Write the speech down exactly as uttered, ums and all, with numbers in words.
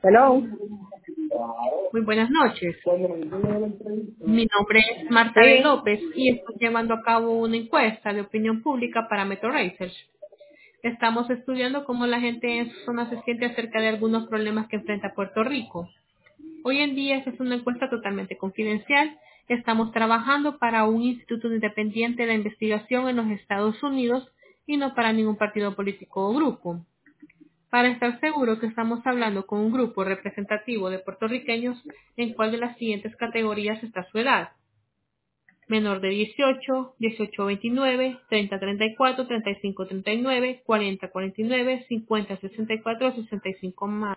Hello. Muy buenas noches. Mi nombre es Marta de Sí. López y estoy llevando a cabo una encuesta de opinión pública para Metro Research. Estamos estudiando cómo la gente en su zona se siente acerca de algunos problemas que enfrenta Puerto Rico. Hoy en día esta es una encuesta totalmente confidencial. Estamos trabajando para un instituto independiente de investigación en los Estados Unidos y no para ningún partido político o grupo. Para estar seguro que estamos hablando con un grupo representativo de puertorriqueños, ¿en cuál de las siguientes categorías está su edad? Menor de dieciocho, dieciocho a veintinueve, treinta a treinta y cuatro, treinta y cinco a treinta y nueve, cuarenta a cuarenta y nueve, cincuenta a sesenta y cuatro, sesenta y cinco más.